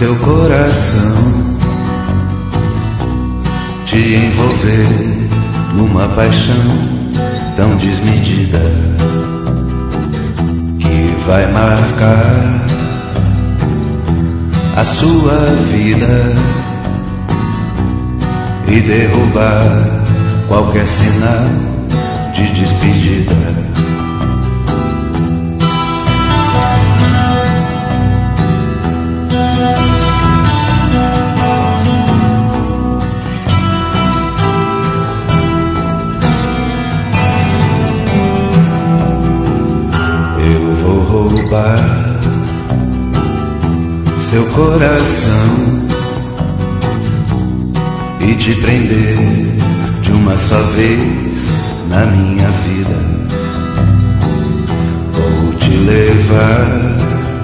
seu coração, te envolver numa paixão tão desmedida que vai marcar a sua vida e derrubar qualquer sinal de despedida. Eu vou roubar seu coração e te prender de uma só vez na minha vida. Vou te levar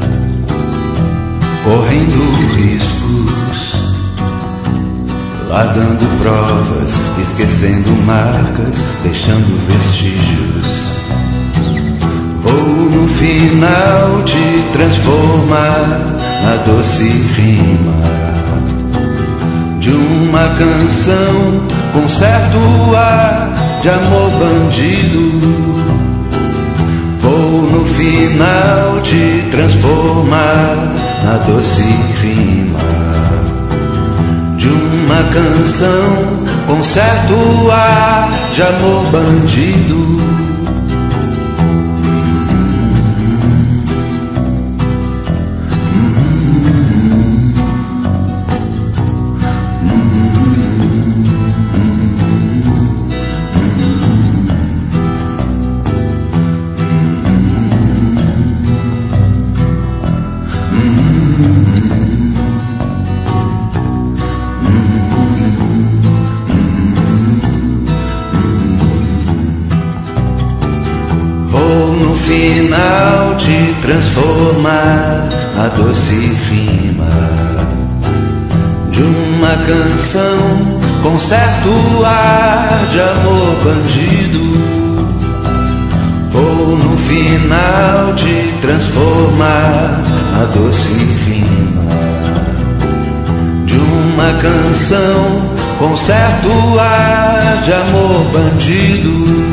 correndo riscos, largando provas, esquecendo marcas, deixando vestígios. Vou no final te transformar na doce rima de uma canção com certo ar de amor bandido. Vou no final te transformar na doce rima de uma canção com certo ar de amor bandido. Final te transformar na doce rima de uma canção com certo ar de amor bandido. Vou no final te transformar na doce rima de uma canção com certo ar de amor bandido.